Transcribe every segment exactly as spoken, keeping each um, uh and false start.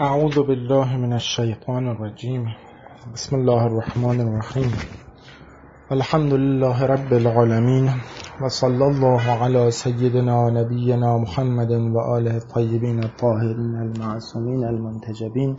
اعوذ بالله من الشیطان الرجیم. بسم الله الرحمن الرحیم. الحمد لله رب العالمین و صلی الله علی سیدنا نبینا محمد و آله الطیبین الطاهرین المعصومین المنتجبین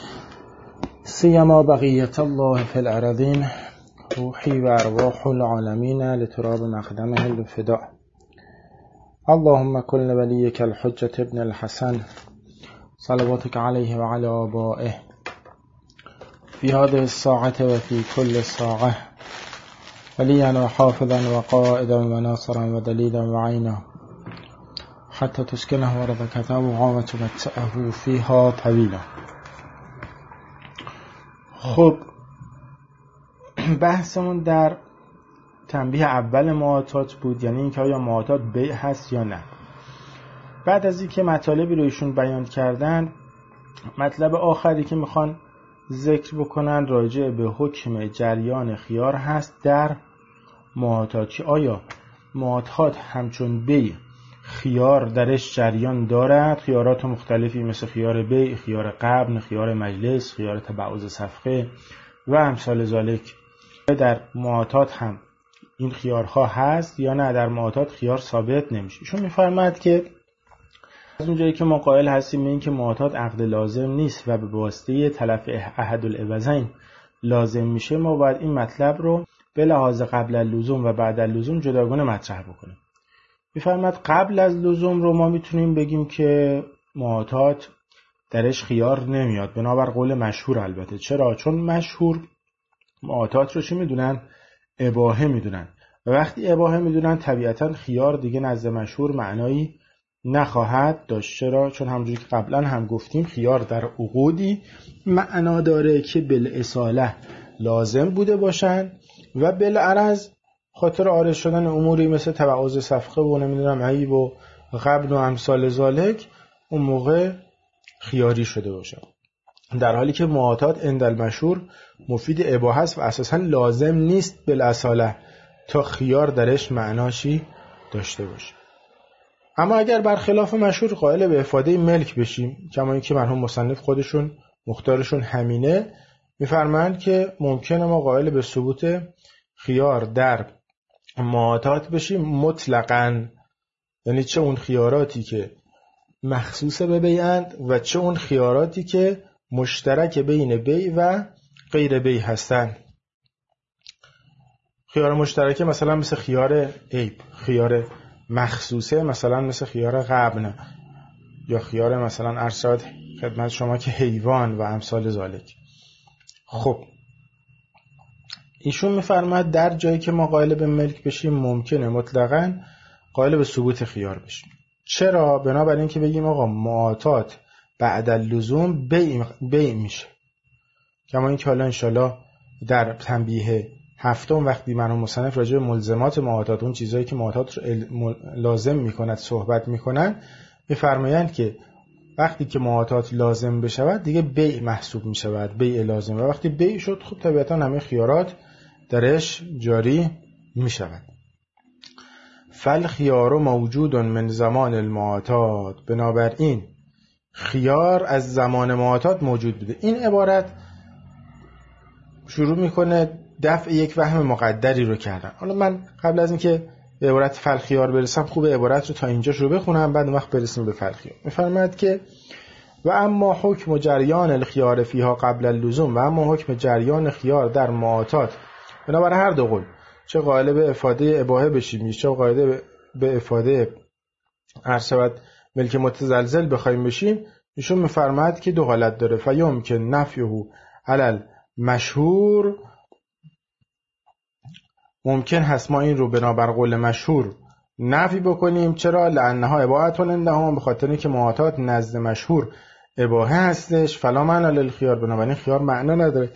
سیما بقیت الله فی الارضین روحی و ارواح العالمین لتراب مقدمه الفداء. اللهم كل وليك الحجة ابن الحسن صلواتك عليه وعلى آبائه في هذه الساعة وفي كل ساعة وليا وحافظا وقائدا وناصرا ودليلا وعينا حتى تسكنه أرضك طوعا وتمتعه فيها طويلا. خب بحثمون در تنبیه اول معاطات بود، یعنی اینکه آیا معاطات بیع هست یا نه. بعد از اینکه مطالبی رو ایشون بیان کردن، مطلب آخری که میخوان ذکر بکنن راجع به حکم جریان خیار هست در معاطات. آیا معاطات همچون بیع خیار درش جریان دارد؟ خیارات مختلفی مثل خیار بیع، خیار غبن، خیار مجلس، خیار تبعوض صفقه و امثال ذالک در معاطات هم این خیارها هست یا نه؟ در معاطات خیار ثابت نمیشه. ایشون میفرماید که از اونجایی که ما قائل هستیم به این که معاطات عقد لازم نیست و به واسطه تلف احد العوضین لازم میشه، ما باید این مطلب رو به لحاظ قبل اللزوم و بعد اللزوم جداگانه مطرح بکنیم. میفرماید قبل از لزوم رو ما میتونیم بگیم که معاطات درش خیار نمیاد، بنابر قول مشهور. البته چرا؟ چون مشهور معاطات رو چی میدونن؟ اباحه میدونن، و وقتی اباحه میدونن طبیعتا خیار دیگه نزد مشهور معنایی نخواهد داشت. چرا؟ چون همونجوری که قبلا هم گفتیم خیار در عقودی معنا داره که بالاصاله لازم بوده باشن و بالعرض خاطر عارض شدن اموری مثل تبعوض صفقه و نمیدونم عیب و غبن و امثال ذالک اون موقع خیاری شده باشن، در حالی که معاطات عند المشهور مفید اباحه است و اساسا لازم نیست بالاصاله تا خیار درش معناشی داشته باشه. اما اگر برخلاف مشهور قائل به افاده ملک بشیم، کما اینکه مرحوم مصنف خودشون مختارشون همینه، میفرمایند که ممکنه ما قائل به ثبوت خیار در معاطات بشیم مطلقاً، یعنی چه اون خیاراتی که مخصوص به بیعند و چه اون خیاراتی که مشترک بین بیع و غیر بیع هستن. خیار مشترکه مثلا مثل خیار عیب، خیار مخصوصه مثلا مثل خیار غبن، یا خیار مثلا ارشاد خدمت شما که حیوان و امثال ذالک. خب ایشون میفرماید در جایی که ما قائل به ملک بشیم ممکنه مطلقاً قائل به ثبوت خیار بشیم. چرا؟ بنابراین که بگیم آقا معاطات بعد اللزوم بیع بیع میشه، کما اینکه حالا انشالله در تنبیه هفتم وقتی مرحوم مصنف راجع به ملزمات معاطات، اون چیزایی که معاطات رو لازم میکند صحبت میکنن، میفرمایند که وقتی که معاطات لازم بشود دیگه بیع محسوب میشود، بیع لازم، و وقتی بیع شد خب طبیعتا همه خیارات درش جاری میشود. فالخیار موجود من زمان المعاطات، بنابراین خیار از زمان معاطات موجود بوده. این عبارت شروع میکنه دفع یک وهم مقدری رو کردن. حالا من قبل از اینکه به عبارت فالخیار برسم خوبه عبارت رو تا اینجا رو بخونم، بعد وقت برسیم به فالخیار. میفرماید که و اما حکم جریان الخیار فیها قبل اللزوم، و اما حکم جریان خیار در معاطات، بنابراین هر دو قول، چه قائل به افاده اباحه بشیم چه قائل به افاده ارشد ملک متزلزل بخوایم بشیم، ایشون میفرماید که دو حالت داره. فیوم که نفیه علل مشهور، ممکن هست ما این رو بنابر قول مشهور نفی بکنیم. چرا؟ لانها اباحتون عندهم، به خاطر اینکه معاطات نزد مشهور اباحه هستش. فلا معنی للخیار، بنابراین خیار معنا نداره،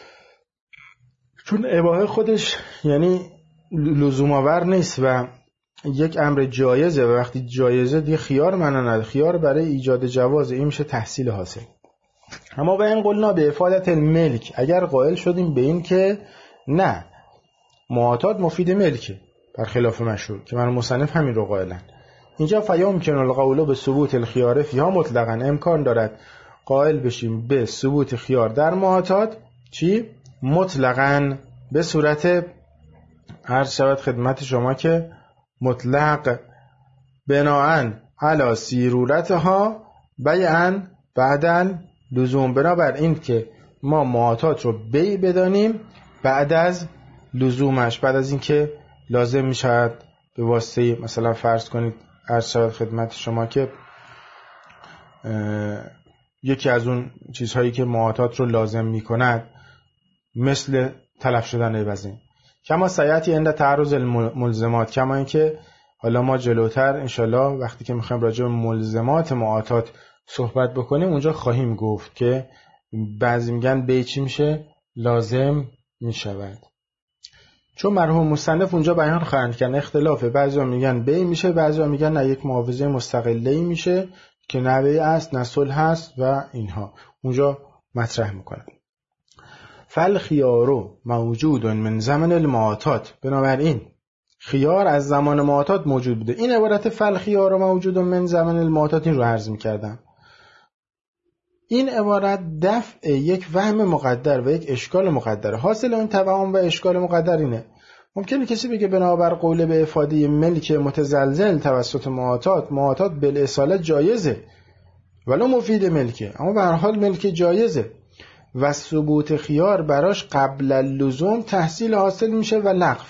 چون اباحه خودش یعنی لزوم آور نیست و یک امر جایزه، و وقتی جایزه دیگه خیار معنا نداره. خیار برای ایجاد جواز، این میشه تحصیل حاصل. اما به این قولنا به افادت الملک، اگر قائل شدیم به این که نه معاطات مفید ملکه برخلاف مشهور که من مصنف همین رو قائلن، اینجا فیمکن القول به ثبوت الخیار فیها مطلقاً، امکان دارد قائل بشیم به ثبوت خیار در معاطات چی؟ مطلقاً به صورت عرض شود خدمت شما که مطلق بناءً علی سیرورتها بیعاً بعداً لزوم، بنابر این که ما معاطات رو بیع بدانیم بعد از لزومش، بعد از این که لازم می شود به واسطه مثلا فرض کنید عرض شود خدمت شما که یکی از اون چیزهایی که معاطات رو لازم می کند مثل تلف شدن وزن، کما سیاتی عند تعرض الملزمات، کما اینکه حالا ما جلوتر انشالله وقتی که میخوایم راجع به ملزمات معاطات صحبت بکنیم اونجا خواهیم گفت که بعضی میگن بیع چی میشه؟ لازم میشود. چون مرحوم مصنف اونجا بیان خواهند کرد اختلافه، بعضی میگن بیع میشه، بعضی میگن نه یک معاوضه مستقله میشه که نه بیع است نه صلح هست و اینها اونجا مطرح میکنن. فالخیار موجود من زمن المعاطات، بنابراین خیار از زمان معاطات موجود بوده. این عبارت فالخیار موجود من زمن المعاطات این رو عرض میکردم. این عبارت دفع یک وهم مقدر و یک اشکال مقدر. حاصل اون توهم و اشکال مقدر اینه ممکنه کسی بگه بنابر قول به افاده ملک متزلزل توسط معاطات، معاطات بالاصالت جایزه ولو مفید ملکه، اما به هر حال ملک جایزه و ثبوت خیار براش قبل اللزوم تحصیل حاصل میشه و لغو.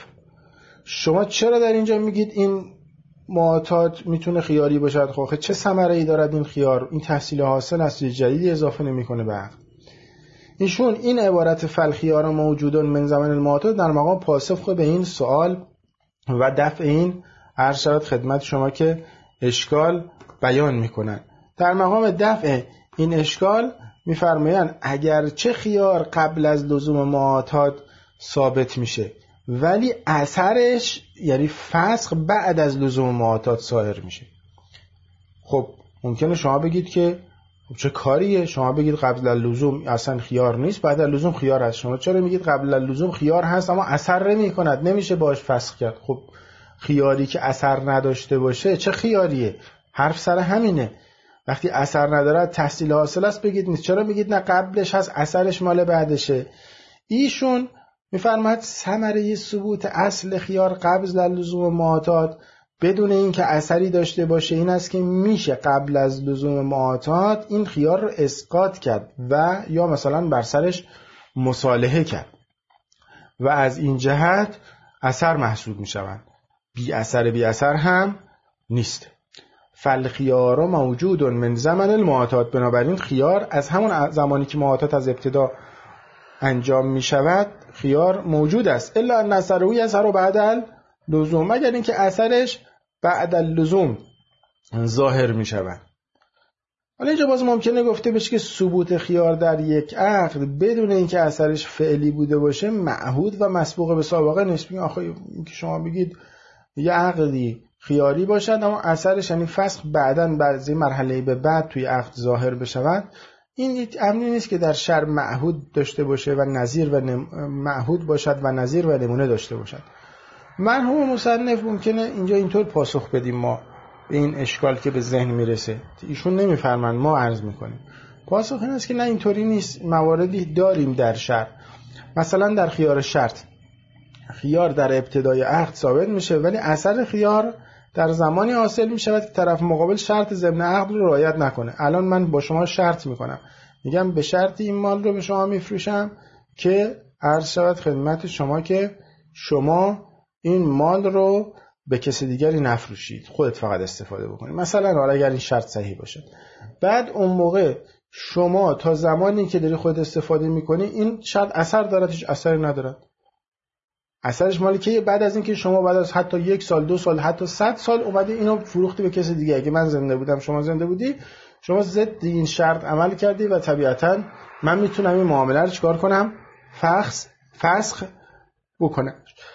شما چرا در اینجا میگید این معاطات میتونه خیاری باشد؟ خب چه ثمره ای دارد این خیار؟ این تحصیل حاصل است، جدیدی اضافه نمیکنه به عقل. ایشون این عبارت فالخیار موجودون من زمان المعاطات در مقام پاسخ به این سوال و دفع این عرض شود خدمت شما که اشکال بیان میکنن. در مقام دفع این اشکال میفرمایند اگر چه خیار قبل از لزوم معاطات ثابت میشه ولی اثرش یعنی فسخ بعد از لزوم معاطات ظاهر میشه. خب ممکنه شما بگید که خب چه کاریه؟ شما بگید قبل اللزوم اصلا خیار نیست، بعد اللزوم خیار هست. شما چرا میگید قبل اللزوم خیار هست اما اثر نمی کند، نمیشه باش فسخ کرد؟ خب خیاری که اثر نداشته باشه چه خیاریه؟ حرف سر همینه. وقتی اثر نداره تحصیل حاصل است بگید نیست. چرا میگید نه قبلش هست اثرش مال بعدشه؟ ایشون میفرماید ثمره ثبوت اصل خیار قبل از لزوم معاطات بدون اینکه اثری داشته باشه این است که میشه قبل از لزوم معاطات این خیار رو اسقاط کرد و یا مثلا بر سرش مصالحه کرد و از این جهت اثر محسوب میشوند، بی اثر بی اثر هم نیست. فالخیار موجود من زمن المعاطات، بنابراین خیار از همون زمانی که معاطات از ابتدا انجام می شود خیار موجود است، الا ان اثره یظهر بعد اللزوم، مگر اینکه اثرش بعد اللزوم ظاهر می شود. حالا اینجا باز ممکنه گفته بشه که ثبوت خیار در یک عقد بدون اینکه اثرش فعلی بوده باشه معهود و مسبوق به سابقه نیست. آخه اینکه شما بگید یه عقدی خیاری باشد اما اثرش یعنی فسخ بعداً بعضی مرحله به بعد توی عقد ظاهر بشود، این امری نیست که در شرع معهود داشته باشه و نظیر و نم... معهود باشد و نظیر و نمونه داشته باشد. مرحوم مصنف ممکنه اینجا اینطور پاسخ بدیم ما به این اشکال که به ذهن میرسه. ایشون نمیفرمان، ما عرض میکنیم. پاسخ این است که نه اینطوری نیست. مواردی داریم در شرع، مثلا در خیار شرط، خیار در ابتدای عقد ثابت میشه ولی اثر خیار در زمانی حاصل میشود که طرف مقابل شرط ضمن عقد رو رعایت نکنه. الان من با شما شرط میکنم، میگم به شرط این مال رو به شما میفروشم که عرض شود خدمت شما که شما این مال رو به کسی دیگری نفروشید، خودت فقط استفاده بکنید. مثلا حالا اگر این شرط صحیح باشه، بعد اون موقع شما تا زمانی که داری خودت استفاده میکنی این شرط اثر دارد؟ هیچ اثری ندارد. اثرش مالی که بعد از اینکه شما بعد از حتی یک سال، دو سال، حتی صد سال اومدی اینو فروختی به کسی دیگه، اگه من زنده بودم شما زنده بودی، شما ضد این شرط عمل کردی و طبیعتاً من میتونم این معامله رو چیکار کنم؟ فسخ فسخ بکنم.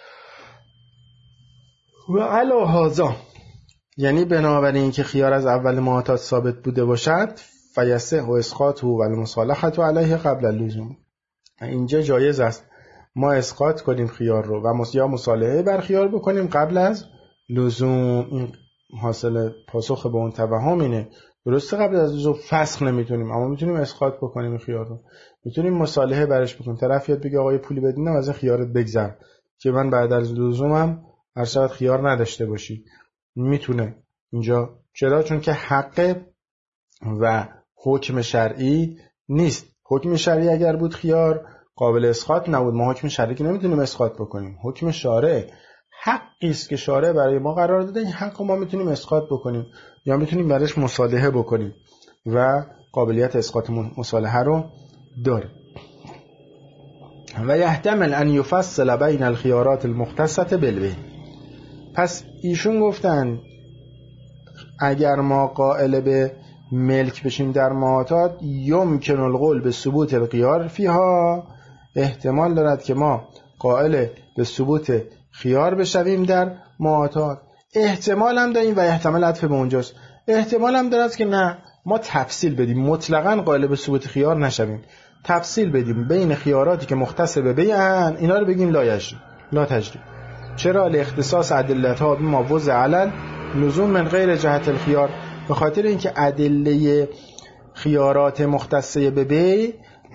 و علی هذا، یعنی بنابراین که خیار از اول معاطات ثابت بوده باشد، فیصح و اسقاط و المصالحه علیه قبل اللزوم، اینجا جایز است ما اسقاط کنیم خیار رو و یا مصالحه بر خیار بکنیم قبل از لزوم. این حاصل پاسخ به اون توهم اینه درسته قبل از لزوم فسخ نمیتونیم، اما میتونیم اسقاط بکنیم این خیار رو، میتونیم مصالحه برش بکنیم. طرف یاد بگه آقا پولی بدینم از این خیارت بگذر که من بعد از لزومم هر شب خیار نداشته باشی. میتونه اینجا. چرا؟ چون که حق و حکم شرعی نیست. حکم شرعی اگر بود خیار قابل اسقاط نبود. ما حکم شرعی که نمیتونیم اسقاط بکنیم. حکم شارع حقی است که شارع برای ما قرار داده، این حق ما میتونیم اسقاط بکنیم یا میتونیم برش مصالحه بکنیم و قابلیت اسقاط مصالحه رو داره. و یحتمل ان یفصل بین الخیارات المختصة بالبیع. پس ایشون گفتن اگر ما قائل به ملک بشیم در معاطات، یمکن القول به ثبوت الخیار فیها، احتمال دارد که ما قائل به ثبوت خیار بشویم در معاطات. احتمال هم داریم و احتمال عطف به اونجاست. احتمال هم دارد که نه ما تفصیل بدیم، مطلقاً قائل به ثبوت خیار نشویم، تفصیل بدیم بین خیاراتی که مختص به بیعن اینا رو بگیم لا یجری لا تجری. چرا؟ لاختصاص ادلتها بما وضع علی لزوم من غیر جهت الخیار، به خاطر اینکه ادله خیارات مختصه به بیع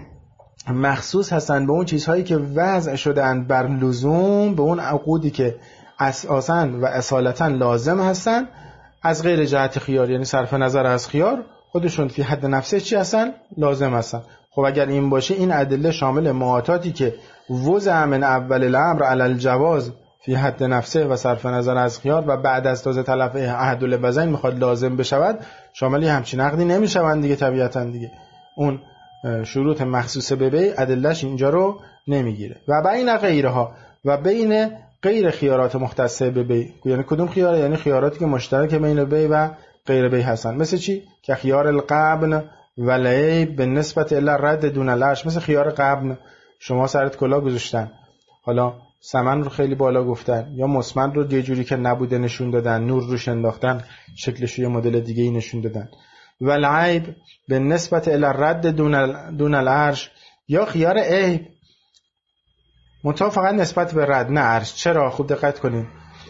مخصوص هستند به اون چیزهایی که وضع شدن بر لزوم، به اون عقودی که اساساً و اصالتاً لازم هستن از غیر جهت خیار، یعنی صرف نظر از خیار خودشون فی حد نفسه چی هستن؟ لازم هستن. خب اگر این باشه این ادله شامل معاطاتی که وضع من اول الامر علی الجواز فی حد نفسه و صرف نظر از خیار و بعد از تازه تلف احد الوضعین میخواد لازم بشود، شامل همچین عقدی نمیشوند دیگه. طبیعتا دیگه اون شروط مخصوص به بیع ادلهش اینجا رو نمیگیره. و بین غیرها و بین غیر خیارات مختصه به بیع، یعنی کدوم خیاره؟ یعنی خیاراتی که مشترک بین بیع و غیر بیع هستن. مثل چی؟ که خیار القبن و العیب به نسبت الا رد دون العرش. مثل خیار قبن، شما سرت کلاه گذاشتن، حالا ثمن رو خیلی بالا گفتن یا مسمن رو یه جوری که نبوده نشون دادن، نور روش انداختن، شکلش یه مدل دیگه ای نشون دادن. و العیب به نسبت الی رد دون دون العرش، یا خیار عیب منتها فقط نسبت به رد نه عرش. چرا؟ خوب دقت کنین.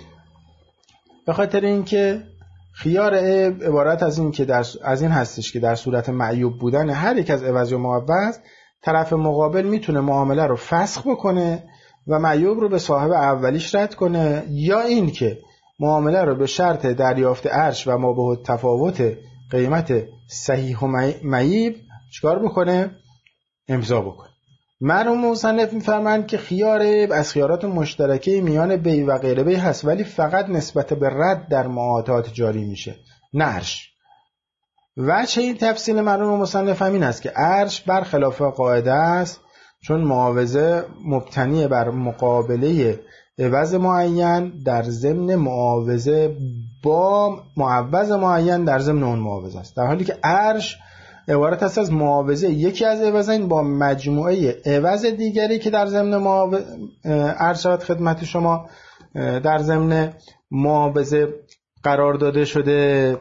به خاطر اینکه خیار عیب عبارت از این که در از این هستش که در صورت معیوب بودن هر یک از عوض و معوض، طرف مقابل میتونه معامله رو فسخ بکنه و معیوب رو به صاحب اولیش رد کنه، یا این که معامله رو به شرط دریافت عرش و ما به تفاوت قیمت صحیح و معیب چیکار بکنه؟ امضا بکنه. مرحوم مصنف میفرمایند که خیار عیب از خیارات مشترکه میان بیع و غیر بیع هست، ولی فقط نسبت به رد در معاطات جاری میشه، نه عرش. وجه این تفصیل مرحوم مصنف همین است که عرش برخلاف قاعده است، چون معاوضه مبتنی بر مقابله عوض معین در ضمن معاوضه با معوض معین در ضمن اون معاوضه است، در حالی که عرش عبارت است از معاوضه یکی از عوضین با مجموعه عوض دیگری که در ضمن معاوضه عرض شود خدمت شما در ضمن معاوضه قرار داده شده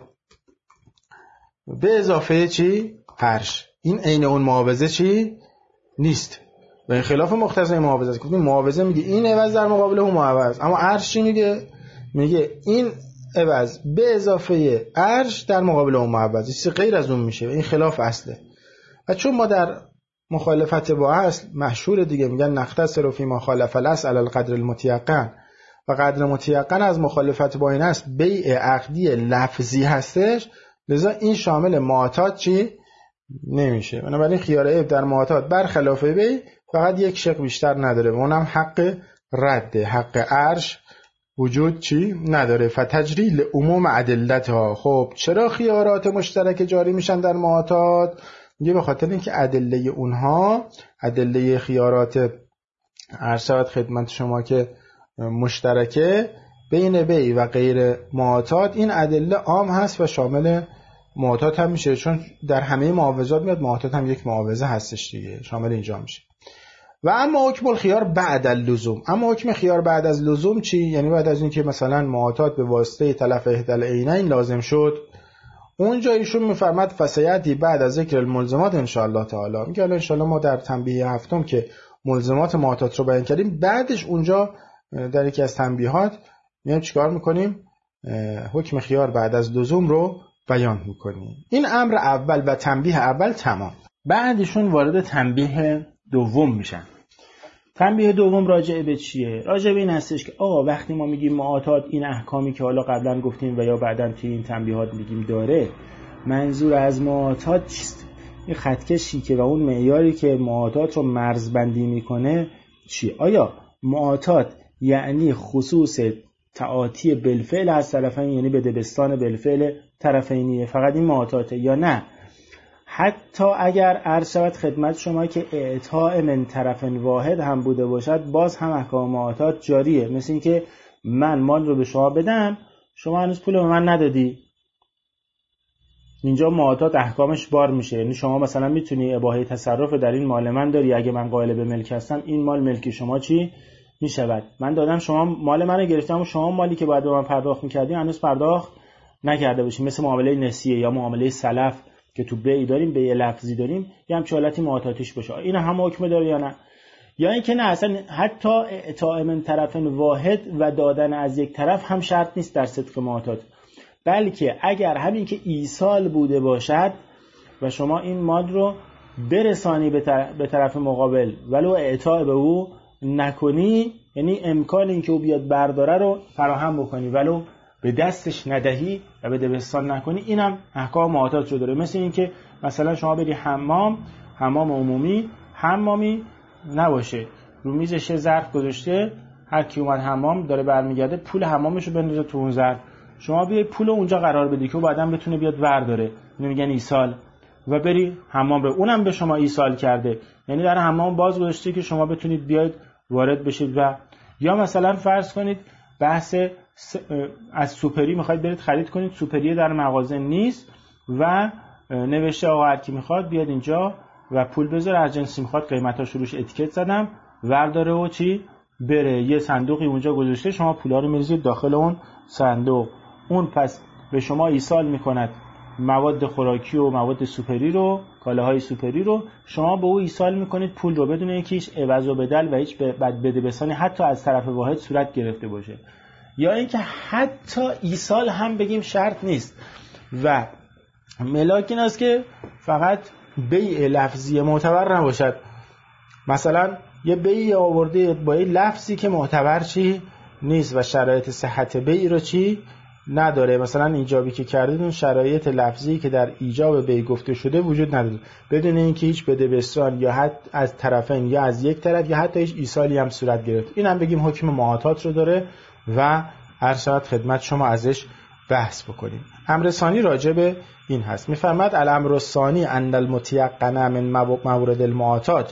به اضافه چی؟ عرش. این عین اون معاوضه چی؟ نیست و این خلاف مقتضای معاوضه است. گفتیم معاوضه میگه این عوض در مقابل اون معوض، اما عرش چی میگه؟ میگه این عوض به اضافه عرش در مقابل اون معوض، چیزی غیر از اون میشه. این خلاف اصله. و چون ما در مخالفت با اصل مشهور دیگه میگن نختصر فی ما خالف الاصل علی القدر المتیقن، و قدر متیقن از مخالفت با این است بیع عقدی لفظی هستش، لذا این شامل معاطات چی نمیشه. بنابراین خیار عیب در معاطات برخلاف بیع فقط یک شق بیشتر نداره و اونم حق رده، حق عرش وجود چی نداره. فتجریل عموم ادلتها. خب چرا خیارات مشترک جاری میشن در معاطات؟ میگه به خاطر اینکه ادله اونها، ادله خیارات عرض خدمت شما که مشترکه بین بیع و غیر معاطات، این ادله عام هست و شامل معاطات هم میشه، چون در همه معاوضات میاد معاطات هم یک معاوضه هستش دیگه، شامل اینجا میشه. و اما حکم الخیار بعد اللزوم، اما حکم خیار بعد از لزوم چی؟ یعنی بعد از اینکه مثلا معاطات به واسطه تلف احدى العینین لازم شد، اونجا ایشون میفرماد فسیعتی بعد از ذکر الملزمات ان شاء الله تعالی. میگه ان شاء الله ما در تنبیه هفتم که ملزمات معاطات رو بیان کردیم، بعدش اونجا در یکی از تنبیهات میایم چیکار میکنیم؟ حکم خیار بعد از لزوم رو بیان میکنیم. این امر اول و تنبیه اول تمام. بعدشون وارد تنبیه دوم میشن. تنبیه دوم راجع به چیه؟ راجع به این هستش که آقا وقتی ما میگیم معاطات، این احکامی که حالا قبلا گفتیم و یا بعداً توی این تنبیهات میگیم داره، منظور از معاطات چیست؟ این خطکشی که و اون معیاری که معاطات رو مرزبندی میکنه چیه؟ آیا معاطات یعنی خصوص تعاطی بالفعل از طرفین، یعنی بدبستان بالفعل طرفینیه، فقط این معاطاته، یا نه حتی اگر عرض شود خدمت شما که اعطاء من طرف واحد هم بوده باشد، باز هم احکام معاطات جاریه؟ مثل این که من مال رو به شما بدم، شما هنوز پول به من ندادی، اینجا معاطات احکامش بار میشه. یعنی شما مثلا میتونی اباحه تصرف در این مال من داری، اگه من قائل به ملک هستم این مال ملک شما چی میشود؟ من دادم، شما مال منو گرفتم و شما مالی که باید به من پرداخت میکردی هنوز پرداخت نکرده باشی، مثل معامله نسیه یا معامله سلف که تو بیع داریم، بیع لفظی داریم، یه همچین حالتی معاطاتیش باشه. این هم حکم داره یا نه؟ یا اینکه نه اصلا حتی اعطاء من طرف واحد و دادن از یک طرف هم شرط نیست در صدق معاطات، بلکه اگر همین که ایصال بوده باشد و شما این مال رو برسانی به طرف مقابل ولو اعطاء به او نکنی، یعنی امکان این که او بیاد برداره رو فراهم بکنی ولو به دستش ندهی و به دبستان نکنی، اینم احکام معاطات رو داره. مثل این که مثلا شما بری حمام، حمام عمومی، حمامی نباشه، رو میزش ظرف گذاشته، هر کی اومد حمام داره برمیگرده پول حمامشو بندازه تو اون ظرف، شما بیای پول اونجا قرار بدی که بعداً بتونه بیاد برداره، اینو میگن ایصال، و بری حمام رو، اونم به شما ایصال کرده، یعنی در حمام باز گذاشته که شما بتونید بیاید وارد بشید. و یا مثلا فرض کنید بحث از سوپری میخواید برید خرید کنید، سوپری در مغازه نیست و نوشته آقا هر کی میخواد بیاد اینجا و پول بذاره، هر جنسی میخواد قیمتاش روش اتیکت زدم، ورداره و چی بره، یه صندوقی اونجا گذاشته، شما پولا رو میریزید داخل اون صندوق، اون پس به شما ایصال میکند مواد خوراکی و مواد سوپری رو، کالاهای سوپری رو، شما به او ایصال میکنید پول رو بدون اینکه هیچ عوض و بدل و هیچ بدبستانی حتی از طرف واحد صورت گرفته باشه. یا اینکه حتی ایصال هم بگیم شرط نیست و ملاک این است که فقط بیع لفظی معتبر نباشد، مثلا یه بیع آورده با یه لفظی که معتبر چی نیست و شرایط صحت بیع رو چی نداره، مثلا ایجابی که کردید اون شرایط لفظی که در ایجاب بیع گفته شده وجود نداره، بدون اینکه هیچ بدبستان یا حتی از طرفین یا از یک طرف یا حتی هیچ ایصالی هم صورت گرفت، این هم بگیم حکم معاطات رو داره و هر ساعت خدمت شما ازش بحث بکنیم. امر ثانی راجع به این هست، میفرماد الامر الثانی ان المتيقن من مورد المعاطات.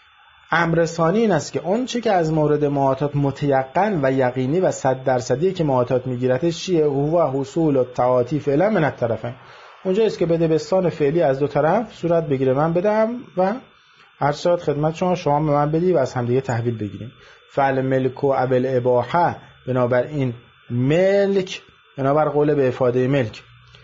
امر ثانی این است که اون چی که از مورد معاطات متیقن و یقینی و صد درصدی که معاطات میگیرتش چیه؟ هو حصول التعاطی فعلا من الطرفین، اونجا است که بدبستان فعلی از دو طرف صورت بگیره، من بدم و هر ساعت خدمت شما شما به من بدی و از هم دیگه تحویل بگیریم. فعل ملک و ابل اباحه، بنابراین ملک بنابر قول به افاده ملک،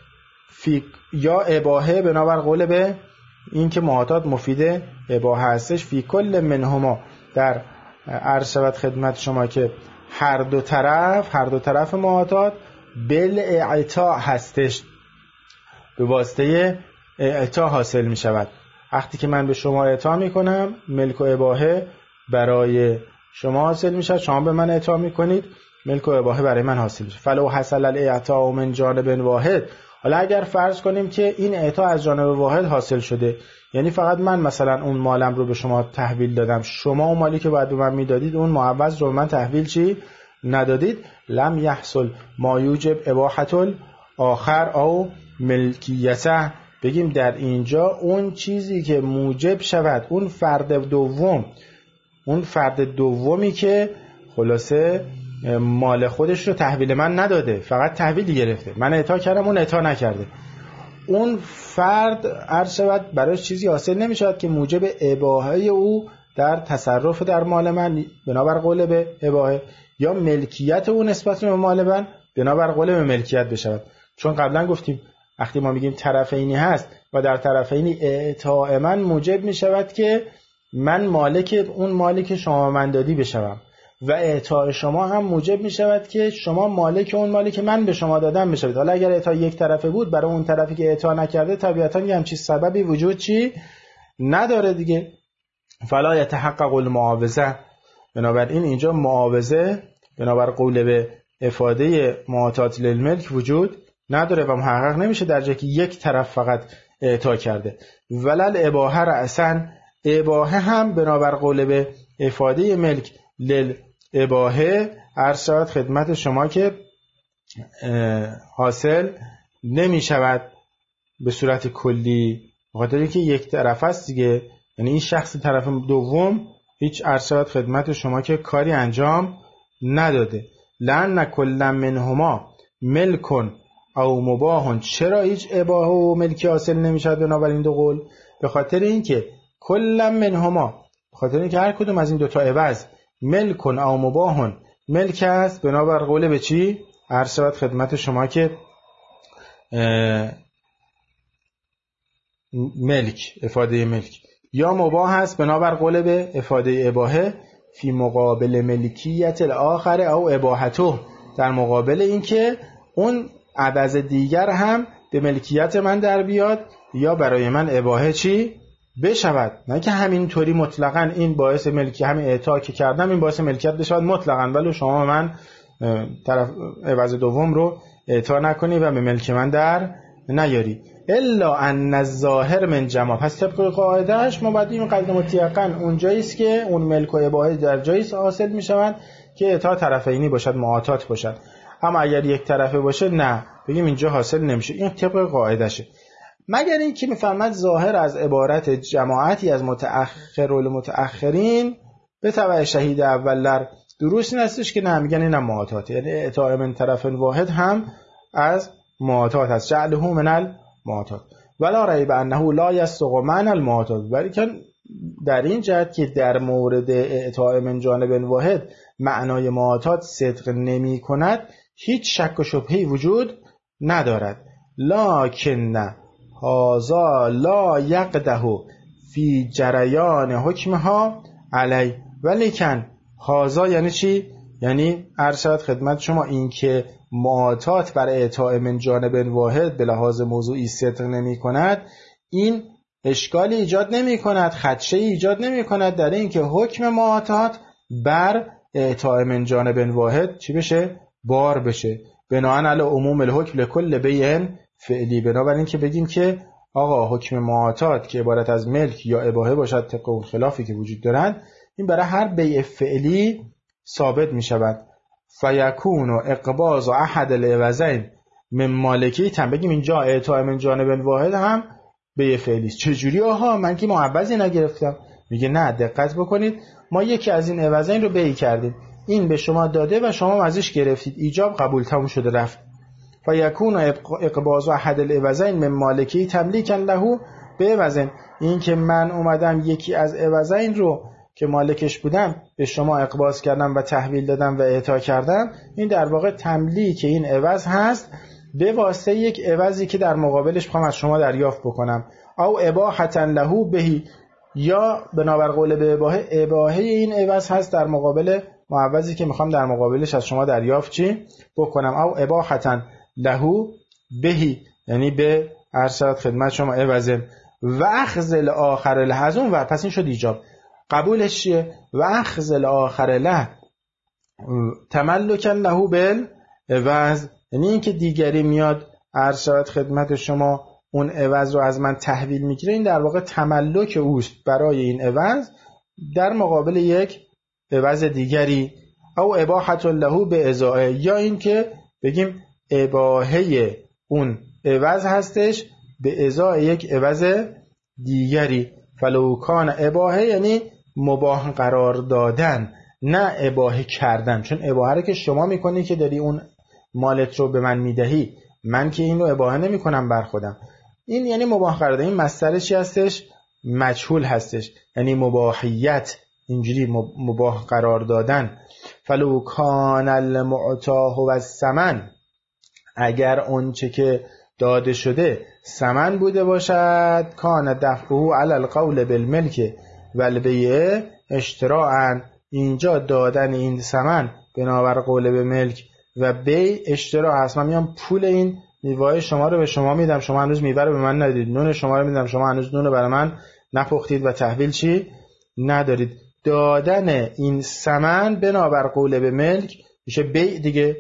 فی یا اباحه بنابر قول به این که معاطات مفید اباحه هستش، فی کل منهما در عرض شود خدمت شما که هر دو طرف هر دو طرف معاطات بالاعطاء هستش، به واسطه اعطاء حاصل می شود. وقتی که من به شما اعطا می کنم ملک و اباحه برای شما حاصل می شود، شما به من اعطا می کنید ملک و اباحه برای من حاصل می شود. فلو حصل الاعطاء من جانب واحد، حالا اگر فرض کنیم که این اعطا از جانب واحد حاصل شده، یعنی فقط من مثلا اون مالم رو به شما تحویل دادم، شما اون مالی که باید به من میدادید اون معوض رو به من تحویل چی ندادید، لم یحصل ما یوجب اباحة الاخر او ملکیته، بگیم در اینجا اون چیزی که موجب شود اون فرد دوم اون فرد دومی که خلاصه مال خودش رو تحویل من نداده، فقط تحویل گرفته، من اعطا کردم اون اعطا نکرده، اون فرد عرض شود براش چیزی حاصل نمی شود که موجب اباحه او در تصرف در مال من بنابر قول به اباحه یا ملکیت او نسبت به مال من بنابر قول به ملکیت بشود. چون قبلا گفتیم وقتی ما میگیم طرفینی هست و در طرفینی اعطاء من موجب می شود که من مالک اون مالی که شما من دادی بشوم و اعطاء شما هم موجب می شود که شما مالک اون مالی که من به شما دادم بشوید. حالا اگر اعطا یک طرفه بود، برای اون طرفی که اعطا نکرده طبیعتاً یه همچین سببی وجود چی نداره دیگه. فلا یتحقق المعاوضه، بنابراین اینجا معاوضه بنابر قول به افاده معاطات للملک وجود نداره و محقق نمیشه در جایی که یک طرف فقط اعطا کرده. ولل اباحه رأساً، اباحه هم بنابر قول به افاده ملک لل اباحه عرض شود خدمت شما که حاصل نمی شود به صورت کلی، بخاطر اینکه یک طرف است دیگه، یعنی این شخص طرف دوم هیچ عرض شود خدمت شما که کاری انجام نداده. لأن کل منهما ملکن او مباهن، چرا هیچ اباحه و ملکی حاصل نمی شود بنابراین دو قول؟ به خاطر اینکه کل منهما، به خاطر اینکه هر کدوم از این دوتا عوض ملکن او مباهن ملک است بنابر قول به چی؟ عرض شود خدمت شما که ملک، افاده ملک، یا مباح است بنابر قول به افاده اباحه فی مقابل ملکیت الاخر او اباحته، در مقابل اینکه اون عوض دیگر هم به ملکیت من در بیاد یا برای من اباحه چی بشود. نه که همینطوری مطلقاً این باعث ملکی، همین اعطا که کردم این باعث ملکیت بشود مطلقاً، ولی شما من طرف عوض دوم رو اعطا نکنی و به ملک من در نیاری. الا ان الظاهر من جمع، پس طبق قاعدهش ما باید این قاعده مطلقاً اونجایی است که اون ملک و اباحه در جایی حاصل میشوند که اعطا طرفینی باشد، معاطات باشد. اما اگر یک طرفه باشه نه، بگیم اینجا حاصل نمیشه. این طبق قاعدشه، مگر این که میفهمد ظاهر از عبارت جماعتی از متأخر و متأخرین به تبع شهید اولر درست نیستش که نه میگن اینم معاطات، یعنی اعطاء من طرف واحد هم از معاطات است، جعله من المعاطات ولا ریب انه لا یصدق معنی المعاطات. ولی که در این جهت که در مورد اعطاء من جانب واحد معنای معاطات صدق نمی کند هیچ شک و شبهه‌ای وجود ندارد. لکن هذا لا یقده فی جریان حکمها علی، ولیکن هذا یعنی چی؟ یعنی ارشد خدمت شما این که معاطات بر اعطاء من جانب واحد به لحاظ موضوعی صدق نمی کند، این اشکالی ایجاد نمی کند، خدشه ایجاد نمی کند در این که حکم معاطات بر اعطاء من جانب واحد چی بشه؟ بار بشه. بناهن علی عموم الحکم لکل بیع فعلی، بنابراین که بگیم که آقا حکم معاطات که عبارت از ملک یا اباحه باشد طبق اون خلافی که وجود دارند، این برای هر بیع فعلی ثابت می شود. فیکون و اقباض و احد العوضین من مالکی تن، بگیم اینجا اعطاء من جانب واحد هم بیع فعلی است. چجوری؟ آها من که معوضی نگرفتم. میگه نه، دقت بکنید، ما یکی از این عوضین رو بیع کردیم، این به شما داده و شما ازش گرفتید، ایجاب قبول تموم شده رفت. فیکون اقباض احد العوضین من مالکی تملیکا له بعوض، این که من اومدم یکی از عوضین رو که مالکش بودم به شما اقباض کردم و تحویل دادم و اعطا کردم، این در واقع تملیک این عوض هست به واسطه یک عوضی که در مقابلش میخوام از شما دریافت بکنم. او اباحة له بهی، یا بنابر قول به اباحه، اباحه این عوض هست در مقابل معوضی که میخوام در مقابلش از شما دریافت چی بکنم. او اباحة له بهی یعنی به ارشاد خدمت شما عوض و اخذ الاخر له، از اون ور پس این شد ایجاب. قبولش چیه؟ و اخذ الاخر له تملکا له بالعوض، یعنی این که دیگری میاد ارشاد خدمت شما اون عوض رو از من تحویل میگیره، این در واقع تملک اوست برای این عوض در مقابل یک عوض دیگری. او اباحة له به ازاء، یا این که بگیم اباحه اون عوض هستش به ازای یک عوض دیگری. فلو کان اباحه یعنی مباح قرار دادن، نه اباحه کردن، چون اباحه رو که شما میکنی که داری اون مالت رو به من میدهی، من که این رو اباحه نمی کنم بر خودم. این یعنی مباح قرار دادن. این مصدر چی هستش؟ مجهول هستش، یعنی مباحیت، اینجوری مباح قرار دادن. فلو کان المعطا هو الثمن، اگر اون چه که داده شده ثمن بوده باشد، کان دفعه علی القول بالملک والبیع اشتراعا، اینجا دادن این ثمن بنابر قول به ملک و بی اشترا هست. من میام پول این میوه شما رو به شما میدم، شما هنوز میوه رو به من ندید، نون شما رو میدم، شما هنوز نون رو برای من نپختید و تحویل چی ندارید. دادن این ثمن بنابر قول به ملک میشه بی دیگه،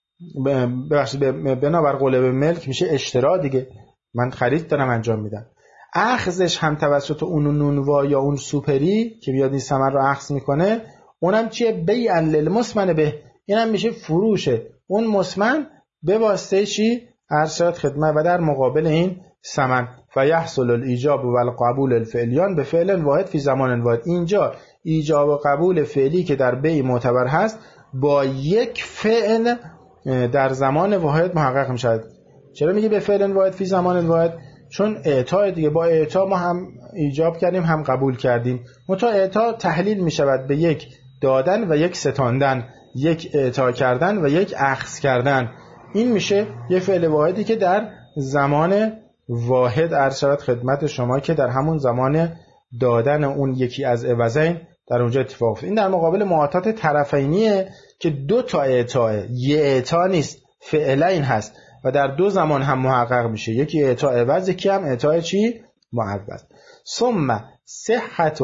ببخشید بنابر قول به ملک میشه اشترا دیگه، من خرید دارم انجام میدم. اخذش هم توسط اون نونوا یا اون سوپری که بیاد این ثمن رو اخذ میکنه، اونم چیه؟ بیعا للمثمن به، اینم میشه فروشه اون مثمن به واسطه چی؟ ارشاد خدمت و در مقابل این ثمن. فیحصل الایجاب و القبول الفعلیان به فعل واحد فی زمان واحد. اینجا ایجاب و قبول فعلی که در بیع معتبر هست با یک فعل در زمان واحد محقق میشه. چرا میگه به فعل واحد فی زمان واحد؟ چون اعطا دیگه، با اعطا ما هم ایجاب کردیم هم قبول کردیم. متا اعطا تحلیل میشود به یک دادن و یک ستاندن، یک اعطا کردن و یک اخذ کردن. این میشه یه فعل واحدی که در زمان واحد عرض شود خدمت شما که در همون زمان دادن اون یکی از عوضین در اونجا اتفاق افتاد. این در مقابل معاطات طرفینیه که دو تا اعطاه، یه اعطا نیست، فعلین هست و در دو زمان هم محقق میشه، یکی اعطا عوض، یکی هم اعطا چی؟ معوض. ثم صحت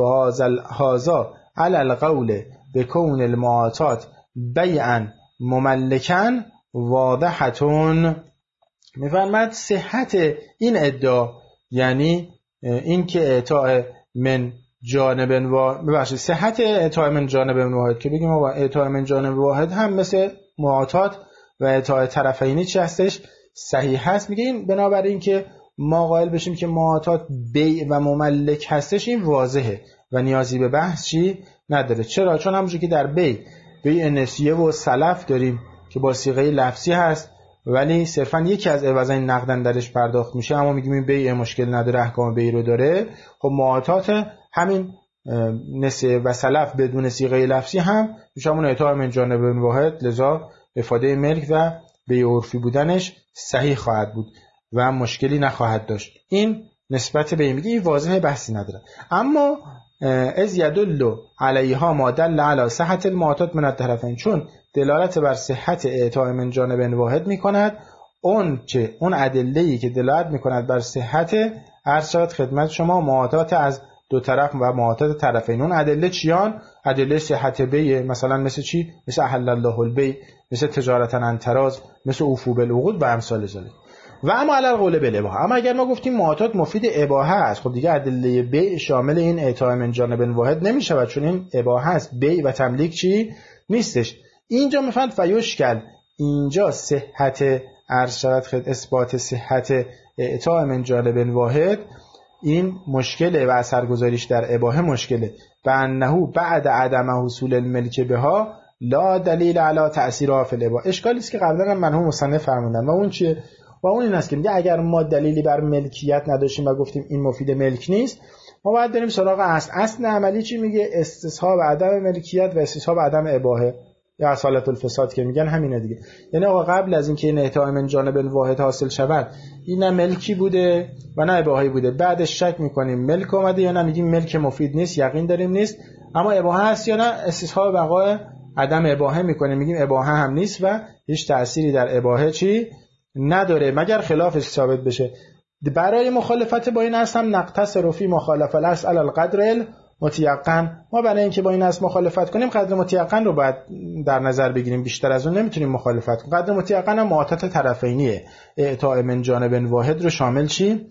هذا علی القول بکون المعاطات بیعا مملکا واضحتون. میفرماد صحت این ادعا، یعنی این که اعطاء من جانب واحد، ببخشید صحت اعطاء من جانب واحد که بگیم آقا اعطاء من جانب واحد هم مثل معاطات و اعطاء طرفینی چی هستش؟ صحیح هست. میگه این بنابراین که ما قائل بشیم که معاطات بیع و مملک هستش، این واضحه و نیازی به بحث چی نداره. چرا؟ چون همونجوری که در بیع بیع نسیه و سلف داریم که با صیغه لفظی هست ولی صرفا یکی از عوضین نقدن درش پرداخت میشه، اما میگیم این بیع مشکل نداره، احکام بیع رو داره. خب معاطات همین نسیه و سلف بدون صیغه لفظی هم میشه همون اعطاء من جانب واحد، لذا افاده ملک و بیع عرفی بودنش صحیح خواهد بود و مشکلی نخواهد داشت. این نسبت به این میگه این واضحه، بحثی نداره. اما از یدل علیها ما دل علی صحت المعاطات من الطرفین، چون دلالت بر صحت اعطاء من جانب واحد میکند اون چه اون ادله‌ای که دلالت میکند بر صحت ارشاد خدمت شما معاطات از دو طرف و معاطات طرفین. اون ادله چیان؟ ادله صحت بیع، مثلا مثل چی؟ مثل احل الله البیع، مثل تجارتا عن تراض، مثل اوفوا بالعقود و امثال ذلک. و اما علی القول بالاباحه، اما اگر ما گفتیم معاطات مفید اباحه است، خب دیگه ادله بیع شامل این اعطاء من جانب واحد نمیشود، چون این اباحه است، بیع و تملیک چی نیستش. اینجا میفهمد فیشکل، اینجا صحت ارشاد خد اثبات صحت اعطاء من جانب واحد این مشکله و اثرگذاریش در اباحه مشکله. و انه بعد عدم حصول الملک بها لا دلیل علی تأثیرها فی الاباحه. اشکالی است که قبلا هم منو مصنف فرمودن و اون چیه؟ و اون این است که میگه اگر ما دلیلی بر ملکیت نداشتیم و گفتیم این مفید ملک نیست، ما باید بریم سراغ اصل. اصل عملی چی میگه؟ استصحاب عدم ملکیت و استصحاب عدم اباحه یا اصالت الفساد که میگن همینه دیگه. یعنی آقا قبل از اینکه این اعطاء من جانب واحد حاصل شود این نه ملکی بوده و نه اباحه بوده، بعدش شک میکنیم ملک اومده یا نه، میگیم ملک مفید نیست، یقین داریم نیست، اما اباحه هست یا نه، استصحاب بقای عدم اباحه میکنیم، میگیم اباحه هم نیست و هیچ تأثیری در اباحه چی نداره مگر خلافش ثابت بشه. برای مخالفت با این اصل هم نقتصر فی مخالفه الاصل علی القدر متیقن، ما برای اینکه با این اصل مخالفت کنیم قدر متیقن رو باید در نظر بگیریم، بیشتر از اون نمیتونیم مخالفت کنیم. قدر متیقن هم معاطات طرفینیه، اعطاء من جانب واحد رو شامل چی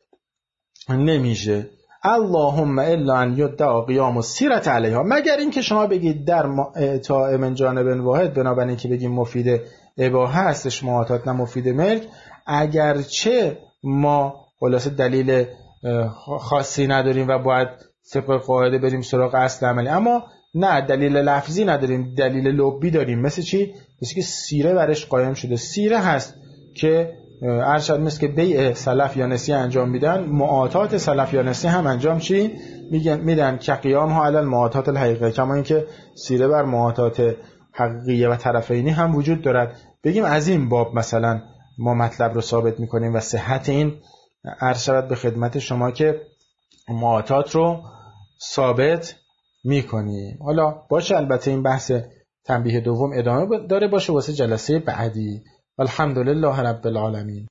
نمیشه. اللهم الا ان یدعا قیام السیرة علیها، مگر اینکه شما بگید در اعطاء من جانب واحد بنابراین که بگیم مفید اباحه هستش معاطات نه مفید ملک، اگرچه ما خلاصه دلیل خاصی نداریم و باید طبق قاعده بریم سراغ اصل عملی، اما نه دلیل لفظی نداریم، دلیل لبی داریم. مثل چی؟ مثل که سیره برش قایم شده، سیره هست که ارشد مثل که بیع سلف یا نسیه انجام میدن، معاطات سلف یا نسیه هم انجام چی میگن میدن که قیام ها علی المعاطات الحقیقه، کما اینکه سیره بر معاطات حقیقیه و طرفینی هم وجود دارد. بگیم از این باب مثلا ما مطلب رو ثابت میکنیم و صحت این ارشد به خدمت شما که معاطات رو ثابت میکنیم. حالا باشه، البته این بحث تنبیه دوم ادامه داره، باشه واسه جلسه بعدی. الحمدلله رب العالمین.